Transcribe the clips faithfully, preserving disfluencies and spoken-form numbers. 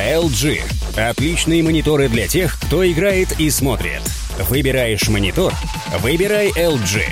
эл джи – отличные мониторы для тех, кто играет и смотрит. Выбираешь монитор? Выбирай эл джи.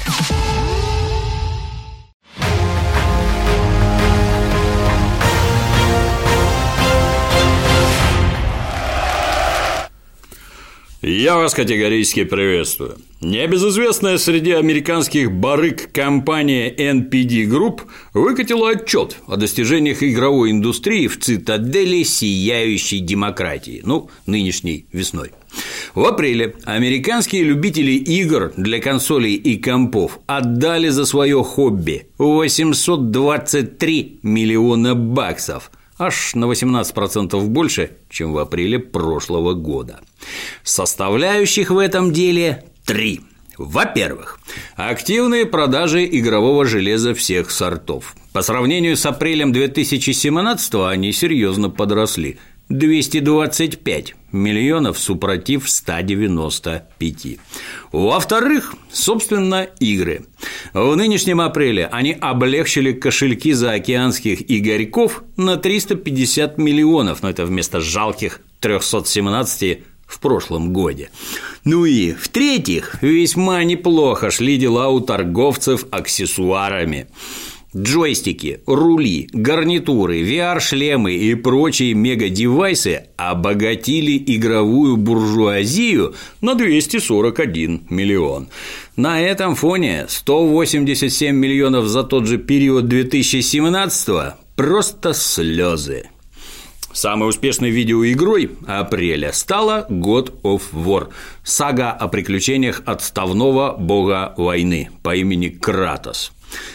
Я вас категорически приветствую. Небезызвестная среди американских барыг компания эн пи ди Group выкатила отчет о достижениях игровой индустрии в цитадели сияющей демократии, ну, нынешней весной. В апреле американские любители игр для консолей и компов отдали за свое хобби восемьсот двадцать три миллиона баксов. Аж на восемнадцать процентов больше, чем в апреле прошлого года. Составляющих в этом деле три. Во-первых, активные продажи игрового железа всех сортов. По сравнению с апрелем две тысячи семнадцатого они серьезно подросли – двести двадцать пять миллионов супротив ста девяноста пяти. Во-вторых, собственно, игры. В нынешнем апреле они облегчили кошельки заокеанских игорьков на триста пятьдесят миллионов, но это вместо жалких трехсот семнадцати в прошлом годе. Ну и, в-третьих, весьма неплохо шли дела у торговцев аксессуарами. Джойстики, рули, гарнитуры, ви ар-шлемы и прочие мега-девайсы обогатили игровую буржуазию на двести сорок один миллион. На этом фоне сто восемьдесят семь миллионов за тот же период две тысячи семнадцатого – просто слезы. Самой успешной видеоигрой апреля стала God of War – сага о приключениях отставного бога войны по имени Кратос.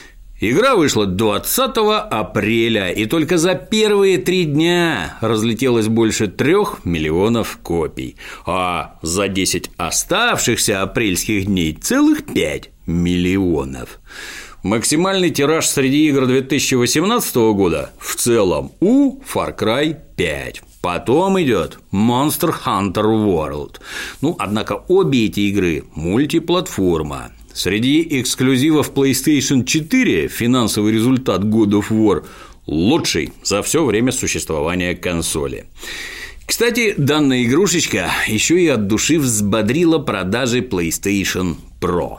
Игра вышла двадцатого апреля, и только за первые три дня разлетелось больше трех миллионов копий, а за десять оставшихся апрельских дней целых пять миллионов. Максимальный тираж среди игр две тысячи восемнадцатого года в целом у Far Cry пять. Потом идет Monster Hunter World. Ну, однако обе эти игры мультиплатформа. Среди эксклюзивов PlayStation четыре финансовый результат God of War лучший за все время существования консоли. Кстати, данная игрушечка еще и от души взбодрила продажи PlayStation Pro.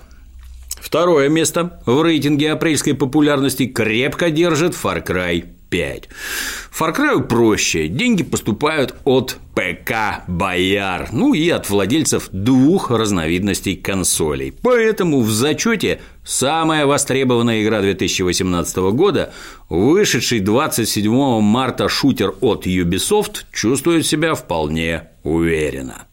Второе место в рейтинге апрельской популярности крепко держит Far Cry пять. Far Cry проще, деньги поступают от ПК-бояр, ну и от владельцев двух разновидностей консолей. Поэтому в зачете самая востребованная игра две тысячи восемнадцатого года, вышедший двадцать седьмого марта шутер от Ubisoft, чувствует себя вполне уверенно.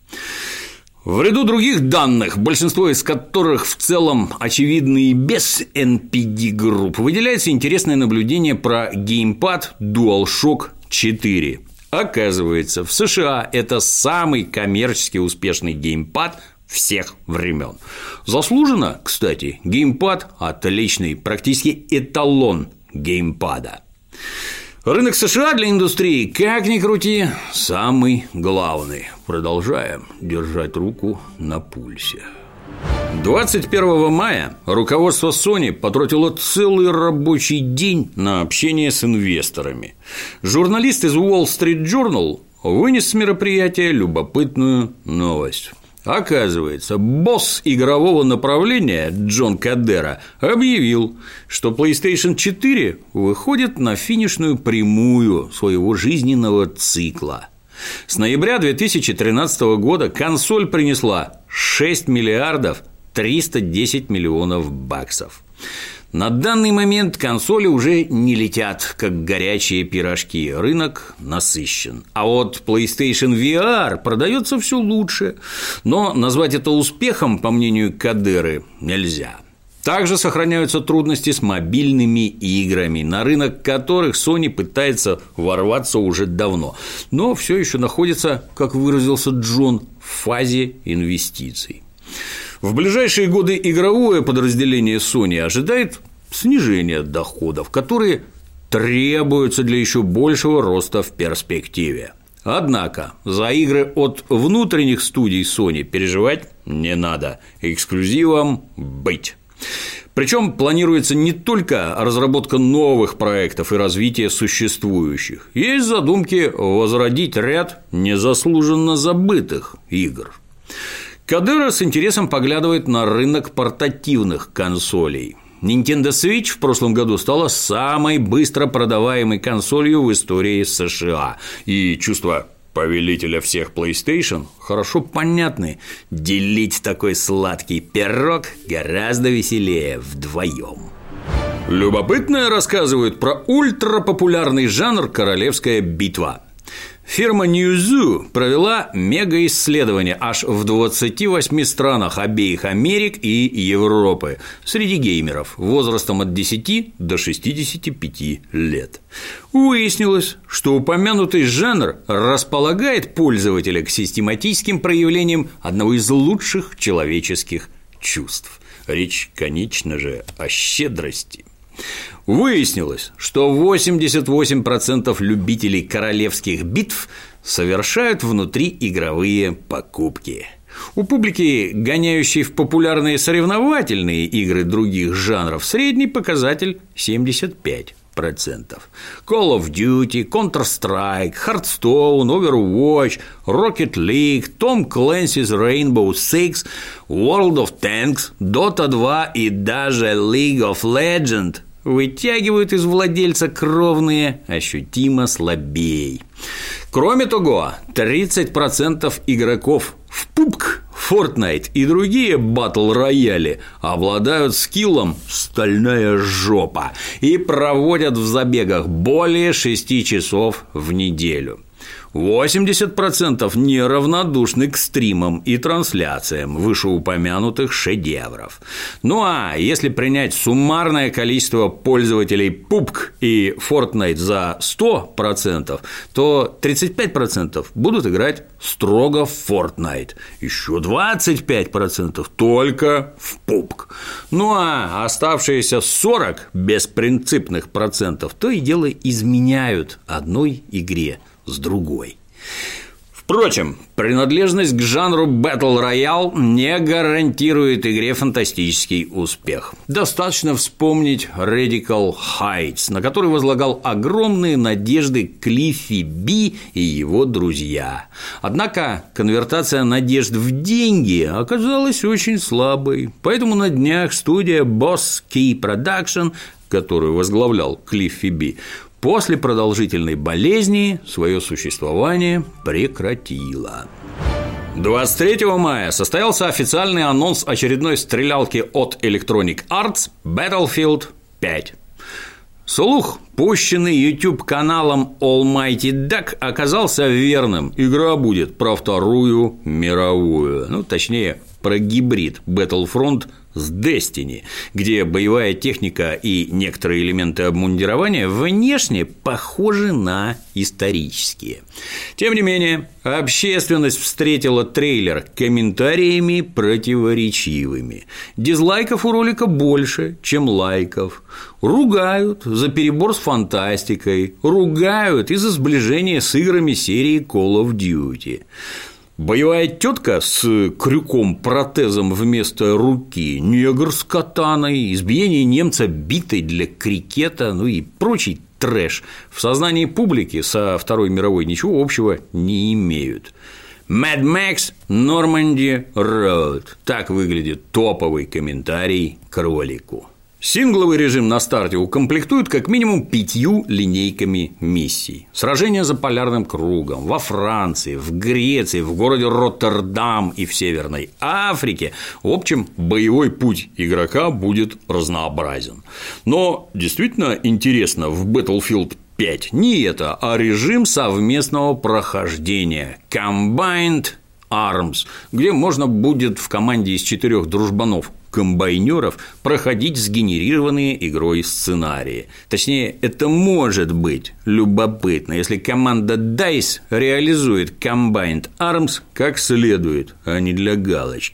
В ряду других данных, большинство из которых в целом очевидны и без эн пи ди Group, выделяется интересное наблюдение про геймпад DualShock четыре. Оказывается, в США это самый коммерчески успешный геймпад всех времен. Заслуженно, кстати, геймпад отличный, практически эталон геймпада. Рынок США для индустрии, как ни крути, самый главный. Продолжаем держать руку на пульсе. двадцать первого мая руководство Sony потратило целый рабочий день на общение с инвесторами. Журналист из Wall Street Journal вынес с мероприятия любопытную новость. Оказывается, босс игрового направления Джон Кадера объявил, что PlayStation четыре выходит на финишную прямую своего жизненного цикла. С ноября две тысячи тринадцатого года консоль принесла шесть миллиардов триста десять миллионов баксов. На данный момент консоли уже не летят, как горячие пирожки, рынок насыщен. А вот PlayStation ви ар продается все лучше, но назвать это успехом, по мнению Кадеры, нельзя. Также сохраняются трудности с мобильными играми, на рынок которых Sony пытается ворваться уже давно, но все еще находится, как выразился Джон, в фазе инвестиций. В ближайшие годы игровое подразделение Sony ожидает снижения доходов, которые требуются для еще большего роста в перспективе. Однако за игры от внутренних студий Sony переживать не надо, эксклюзивом быть. Причем планируется не только разработка новых проектов и развитие существующих. Есть задумки возродить ряд незаслуженно забытых игр. Кадера с интересом поглядывает на рынок портативных консолей. Nintendo Switch в прошлом году стала самой быстро продаваемой консолью в истории США. И чувство повелителя всех PlayStation хорошо понятны. Делить такой сладкий пирог гораздо веселее вдвоем. Любопытное рассказывают про ультрапопулярный жанр «Королевская битва». Фирма Newzoo провела мегаисследование аж в двадцати восьми странах обеих Америк и Европы среди геймеров возрастом от десяти до шестидесяти пяти лет. Выяснилось, что упомянутый жанр располагает пользователя к систематическим проявлениям одного из лучших человеческих чувств. Речь, конечно же, о щедрости. Выяснилось, что восемьдесят восемь процентов любителей королевских битв совершают внутриигровые покупки. У публики, гоняющей в популярные соревновательные игры других жанров, средний показатель семьдесят пять процентов. Call of Duty, Counter-Strike, Hearthstone, Overwatch, Rocket League, Tom Clancy's Rainbow Six, World of Tanks, Dota два и даже League of Legends вытягивают из владельца кровные ощутимо слабей. Кроме того, тридцать процентов игроков в пабг, Fortnite и другие батл-рояли обладают скиллом «стальная жопа» и проводят в забегах более шести часов в неделю. восемьдесят процентов неравнодушны к стримам и трансляциям вышеупомянутых шедевров. Ну а если принять суммарное количество пользователей пабг и Fortnite за сто процентов, то тридцать пять процентов будут играть строго в Fortnite, еще двадцать пять процентов только в пабг. Ну а оставшиеся сорок беспринципных процентов то и дело изменяют одной игре с другой. Впрочем, принадлежность к жанру Battle Royale не гарантирует игре фантастический успех. Достаточно вспомнить Radical Heights, на который возлагал огромные надежды Клиффи Би и его друзья. Однако конвертация надежд в деньги оказалась очень слабой, поэтому на днях студия Boss Key Production, которую возглавлял Клиффи Би, после продолжительной болезни свое существование прекратила. двадцать третьего мая состоялся официальный анонс очередной стрелялки от Electronic Arts Battlefield пять. Слух, пущенный YouTube-каналом Almighty Duck, оказался верным. Игра будет про Вторую мировую, ну, точнее, про гибрид Battlefront с Destiny, где боевая техника и некоторые элементы обмундирования внешне похожи на исторические. Тем не менее, общественность встретила трейлер комментариями противоречивыми. Дизлайков у ролика больше, чем лайков. Ругают за перебор с фантастикой, ругают из-за сближения с играми серии Call of Duty. Боевая тетка с крюком-протезом вместо руки, негр с катаной, избиение немца битой для крикета, ну и прочий трэш в сознании публики со Второй мировой ничего общего не имеют. Mad Max Normandy Road – так выглядит топовый комментарий к ролику. Сингловый режим на старте укомплектуют как минимум пятью линейками миссий. Сражения за полярным кругом во Франции, в Греции, в городе Роттердам и в Северной Африке. В общем, боевой путь игрока будет разнообразен. Но действительно интересно в Battlefield пять не это, а режим совместного прохождения Combined Arms, где можно будет в команде из четырех дружбанов комбайнеров проходить сгенерированные игрой сценарии. Точнее, это может быть любопытно, если команда дайс реализует Combined Arms как следует, а не для галочки.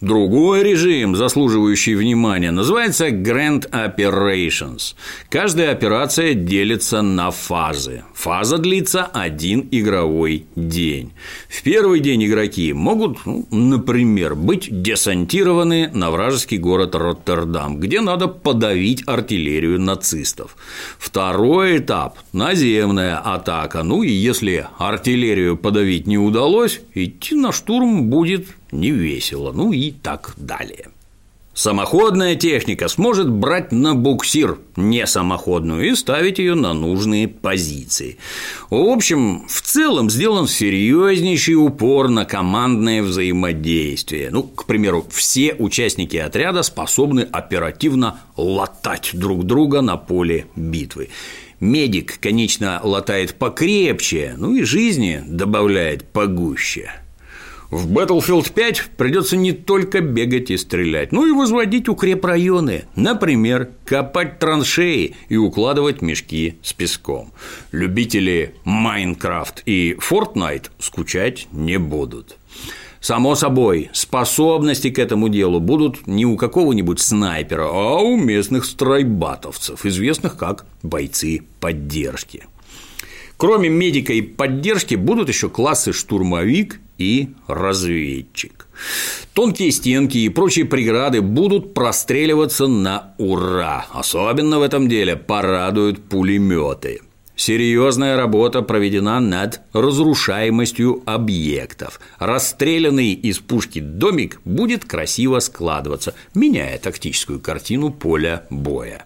Другой режим, заслуживающий внимания, называется Grand Operations. Каждая операция делится на фазы. Фаза длится один игровой день. В первый день игроки могут, ну, например, быть десантированы на вражеский город Роттердам, где надо подавить артиллерию нацистов. Второй этап – наземная атака. Ну и если артиллерию подавить не удалось, идти на штурм будет невесело, ну и так далее. Самоходная техника сможет брать на буксир не самоходную и ставить ее на нужные позиции. В общем, в целом сделан серьезнейший упор на командное взаимодействие. Ну, к примеру, все участники отряда способны оперативно латать друг друга на поле битвы. Медик, конечно, латает покрепче, ну и жизни добавляет погуще. В Battlefield пять придется не только бегать и стрелять, но и возводить укрепрайоны, например, копать траншеи и укладывать мешки с песком. Любители Minecraft и Fortnite скучать не будут. Само собой, способности к этому делу будут не у какого-нибудь снайпера, а у местных страйбатовцев, известных как бойцы поддержки. Кроме медика и поддержки будут еще классы штурмовик и разведчик. Тонкие стенки и прочие преграды будут простреливаться на ура. Особенно в этом деле порадуют пулеметы. Серьезная работа проведена над разрушаемостью объектов. Расстрелянный из пушки домик будет красиво складываться, меняя тактическую картину поля боя.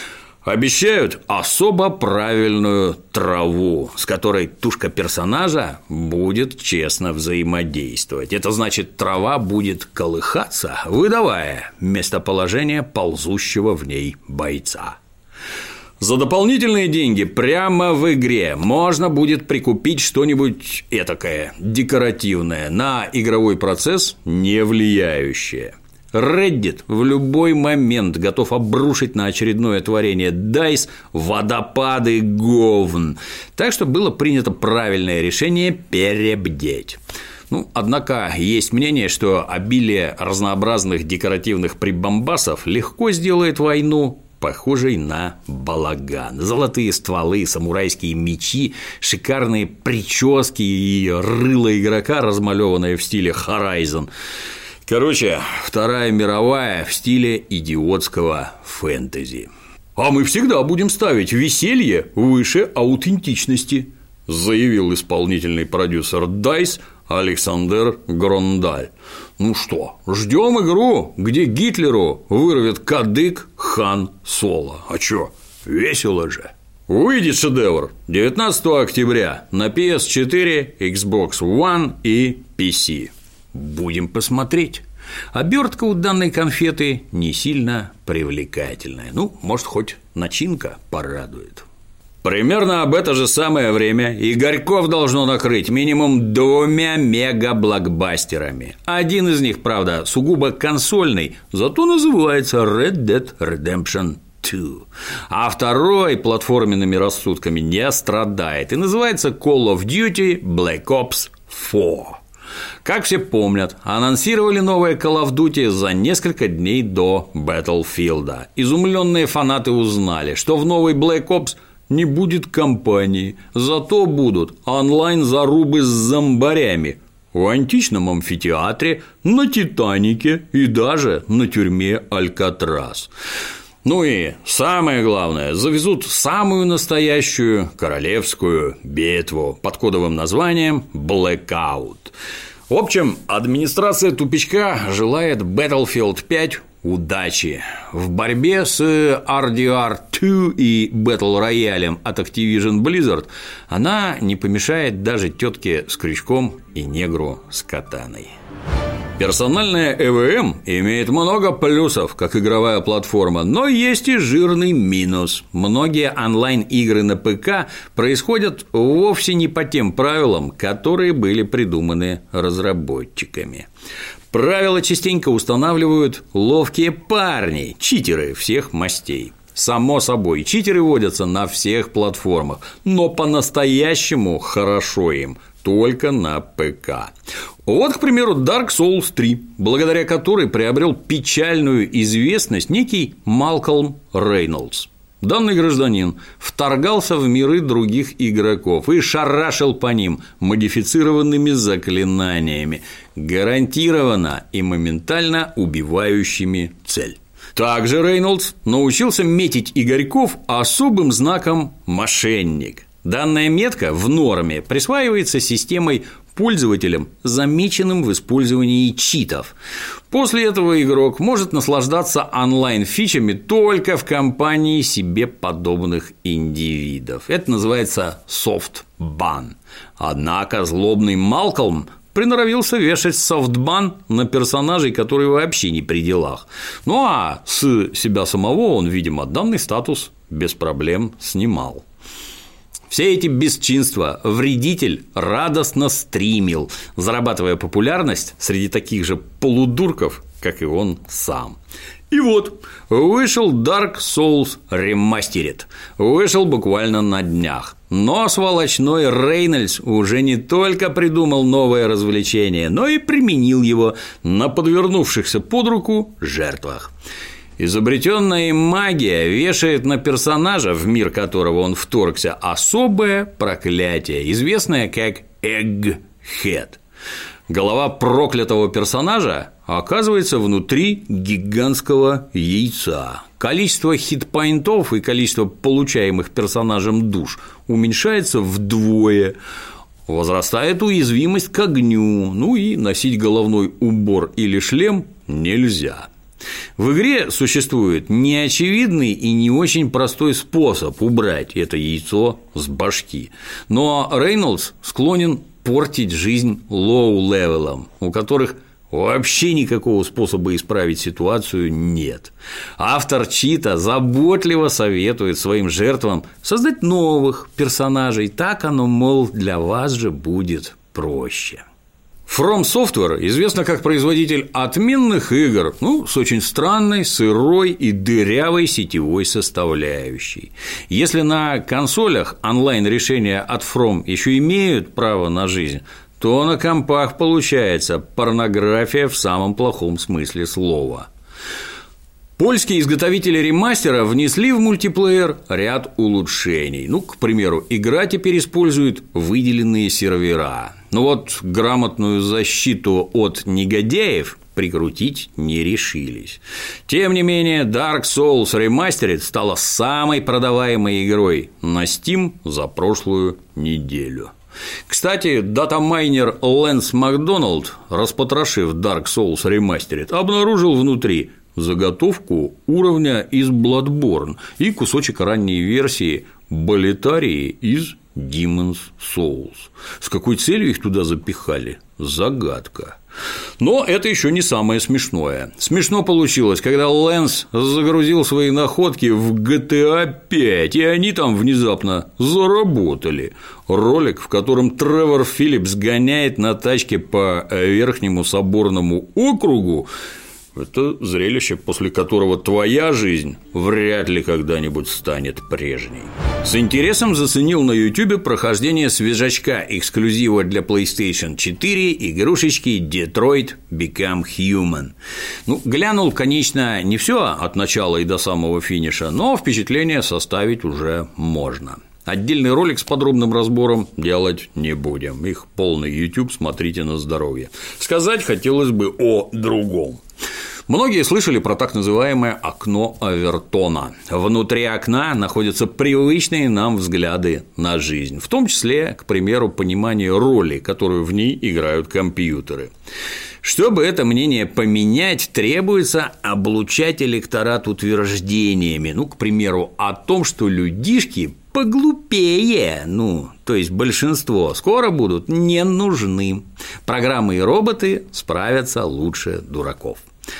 Обещают особо правильную траву, с которой тушка персонажа будет честно взаимодействовать. Это значит, трава будет колыхаться, выдавая местоположение ползущего в ней бойца. За дополнительные деньги прямо в игре можно будет прикупить что-нибудь этакое, декоративное, на игровой процесс не влияющее. Reddit в любой момент готов обрушить на очередное творение дайс водопады говн. Так что было принято правильное решение перебдеть. Ну, однако есть мнение, что обилие разнообразных декоративных прибамбасов легко сделает войну похожей на балаган. Золотые стволы, самурайские мечи, шикарные прически и рыло игрока, размалёванное в стиле Horizon. Короче, Вторая мировая в стиле идиотского фэнтези. А мы всегда будем ставить веселье выше аутентичности, заявил исполнительный продюсер дайс Александр Грондаль. Ну что, ждем игру, где Гитлеру вырвет кадык Хан Соло. А чё, весело же. Выйдет шедевр девятнадцатого октября на пи эс четыре, Xbox One и пи си. Будем посмотреть. Обертка у данной конфеты не сильно привлекательная. Ну, может, хоть начинка порадует. Примерно об это же самое время Игорьков должно накрыть минимум двумя мега-блокбастерами. Один из них, правда, сугубо консольный, зато называется Red Dead Redemption два. А второй платформенными рассудками не страдает и называется Call of Duty Black Ops четыре. Как все помнят, анонсировали новое Call of Duty за несколько дней до Battlefield. Изумленные фанаты узнали, что в новой Black Ops не будет кампании, зато будут онлайн-зарубы с зомбарями в античном амфитеатре, на Титанике и даже на тюрьме Алькатрас. Ну и самое главное, завезут самую настоящую королевскую битву под кодовым названием Blackout. В общем, администрация тупичка желает Battlefield пять удачи. В борьбе с ар ди ар два и Battle Royale от Activision Blizzard она не помешает даже тетке с крючком и негру с катаной. Персональная и ви эм имеет много плюсов, как игровая платформа, но есть и жирный минус. Многие онлайн-игры на ПК происходят вовсе не по тем правилам, которые были придуманы разработчиками. Правила частенько устанавливают ловкие парни, читеры всех мастей. Само собой, читеры водятся на всех платформах, но по-настоящему хорошо им только на ПК. Вот, к примеру, Dark Souls три, благодаря которой приобрел печальную известность некий Малкольм Рейнольдс. Данный гражданин вторгался в миры других игроков и шарашил по ним модифицированными заклинаниями, гарантированно и моментально убивающими цель. Также Рейнольдс научился метить игроков особым знаком «мошенник». Данная метка в норме присваивается системой пользователям, замеченным в использовании читов. После этого игрок может наслаждаться онлайн-фичами только в компании себе подобных индивидов. Это называется софтбан. Однако злобный Малкольм приноровился вешать софтбан на персонажей, которые вообще не при делах. Ну а с себя самого он, видимо, данный статус без проблем снимал. Все эти бесчинства вредитель радостно стримил, зарабатывая популярность среди таких же полудурков, как и он сам. И вот, вышел Dark Souls Remastered, вышел буквально на днях. Но сволочной Рейнольдс уже не только придумал новое развлечение, но и применил его на подвернувшихся под руку жертвах. Изобретенная им магия вешает на персонажа, в мир которого он вторгся, особое проклятие, известное как Эггхед. Голова проклятого персонажа оказывается внутри гигантского яйца. Количество хитпоинтов и количество получаемых персонажем душ уменьшается вдвое. Возрастает уязвимость к огню, ну и носить головной убор или шлем нельзя. В игре существует неочевидный и не очень простой способ убрать это яйцо с башки, но Рейнольдс склонен портить жизнь лоу-левелам, у которых вообще никакого способа исправить ситуацию нет. Автор чита заботливо советует своим жертвам создать новых персонажей, так оно, мол, для вас же будет проще. From Software известна как производитель отменных игр, ну, с очень странной, сырой и дырявой сетевой составляющей. Если на консолях онлайн-решения от From еще имеют право на жизнь, то на компах получается порнография в самом плохом смысле слова. Польские изготовители ремастера внесли в мультиплеер ряд улучшений. Ну, к примеру, игра теперь использует выделенные сервера. Но вот грамотную защиту от негодяев прикрутить не решились. Тем не менее, Dark Souls Remastered стала самой продаваемой игрой на Steam за прошлую неделю. Кстати, датамайнер Лэнс Макдоналд, распотрошив Dark Souls Remastered, обнаружил внутри заготовку уровня из Bloodborne и кусочек ранней версии Болетарии из Demon's Souls. С какой целью их туда запихали? Загадка. Но это еще не самое смешное. Смешно получилось, когда Лэнс загрузил свои находки в джи ти эй пять, и они там внезапно заработали. Ролик, в котором Тревор Филлипс гоняет на тачке по Верхнему Соборному округу, это зрелище, после которого твоя жизнь вряд ли когда-нибудь станет прежней. С интересом заценил на YouTube прохождение свежачка эксклюзива для PlayStation четыре игрушечки Detroit Become Human. Ну, глянул, конечно, не все от начала и до самого финиша, но впечатление составить уже можно. Отдельный ролик с подробным разбором делать не будем. Их полный YouTube смотрите на здоровье. Сказать хотелось бы о другом. Многие слышали про так называемое окно Овертона. Внутри окна находятся привычные нам взгляды на жизнь, в том числе, к примеру, понимание роли, которую в ней играют компьютеры. Чтобы это мнение поменять, требуется облучать электорат утверждениями, ну, к примеру, о том, что людишки поглупее, ну, то есть большинство, скоро будут не нужны. Программы и роботы справятся лучше дураков.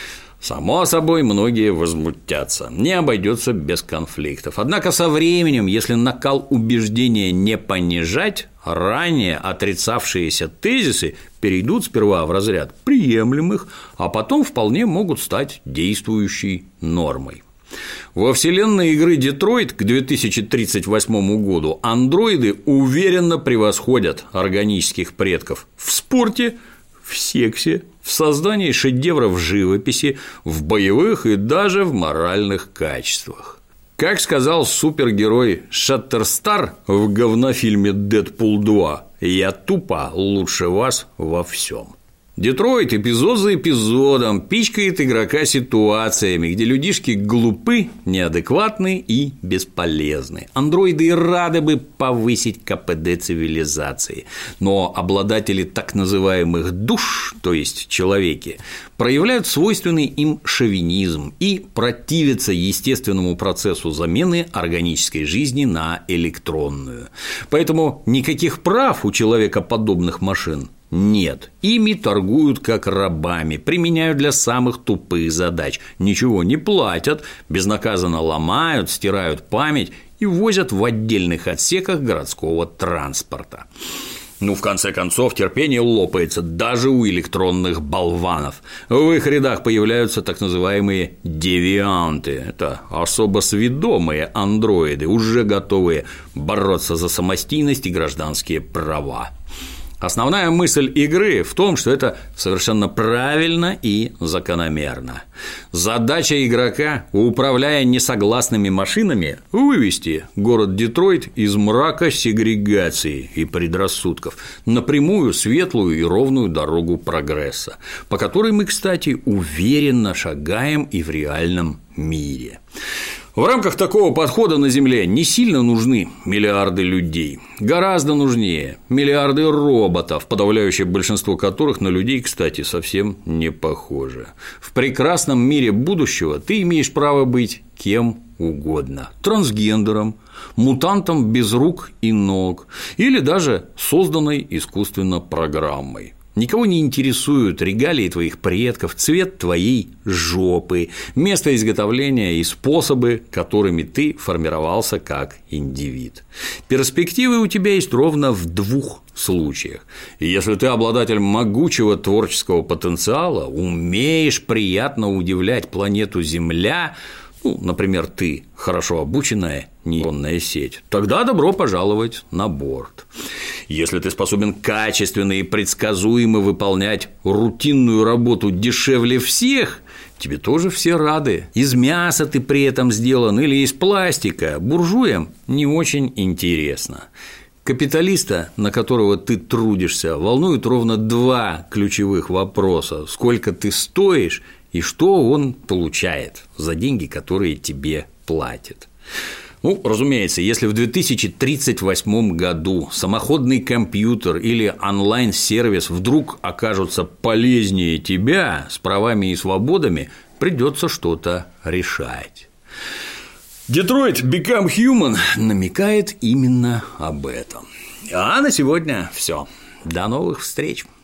Само собой, многие возмутятся, не обойдется без конфликтов. Однако со временем, если накал убеждения не понижать, ранее отрицавшиеся тезисы перейдут сперва в разряд приемлемых, а потом вполне могут стать действующей нормой. Во вселенной игры Детройт к две тысячи тридцать восьмому году андроиды уверенно превосходят органических предков в спорте, в сексе, в создании шедевров живописи, в боевых и даже в моральных качествах. Как сказал супергерой Шаттерстар в говнофильме «Дэдпул два», «Я тупо лучше вас во всем». Детройт эпизод за эпизодом пичкает игрока ситуациями, где людишки глупы, неадекватны и бесполезны. Андроиды и рады бы повысить ка пэ дэ цивилизации, но обладатели так называемых душ, то есть человеки, проявляют свойственный им шовинизм и противятся естественному процессу замены органической жизни на электронную. Поэтому никаких прав у человекоподобных машин нет, ими торгуют как рабами, применяют для самых тупых задач, ничего не платят, безнаказанно ломают, стирают память и возят в отдельных отсеках городского транспорта. Ну, в конце концов, терпение лопается даже у электронных болванов. В их рядах появляются так называемые девианты. Это особо сведомые андроиды, уже готовые бороться за самостийность и гражданские права. Основная мысль игры в том, что это совершенно правильно и закономерно. Задача игрока, управляя несогласными машинами, вывести город Детройт из мрака сегрегации и предрассудков на прямую, светлую и ровную дорогу прогресса, по которой мы, кстати, уверенно шагаем и в реальном мире. В рамках такого подхода на Земле не сильно нужны миллиарды людей, гораздо нужнее миллиарды роботов, подавляющее большинство которых на людей, кстати, совсем не похоже. В прекрасном мире будущего ты имеешь право быть кем угодно – трансгендером, мутантом без рук и ног или даже созданной искусственно программой. Никого не интересуют регалии твоих предков, цвет твоей жопы, место изготовления и способы, которыми ты формировался как индивид. Перспективы у тебя есть ровно в двух случаях. Если ты обладатель могучего творческого потенциала, умеешь приятно удивлять планету Земля, ну, например, ты хорошо обученная нейронная сеть, тогда добро пожаловать на борт. Если ты способен качественно и предсказуемо выполнять рутинную работу дешевле всех, тебе тоже все рады. Из мяса ты при этом сделан или из пластика, буржуям не очень интересно. Капиталиста, на которого ты трудишься, волнует ровно два ключевых вопроса: сколько ты стоишь и что он получает за деньги, которые тебе платят. Ну, разумеется, если в две тысячи тридцать восьмом году самоходный компьютер или онлайн-сервис вдруг окажутся полезнее тебя с правами и свободами, придется что-то решать. Detroit Become Human намекает именно об этом. А на сегодня все. До новых встреч.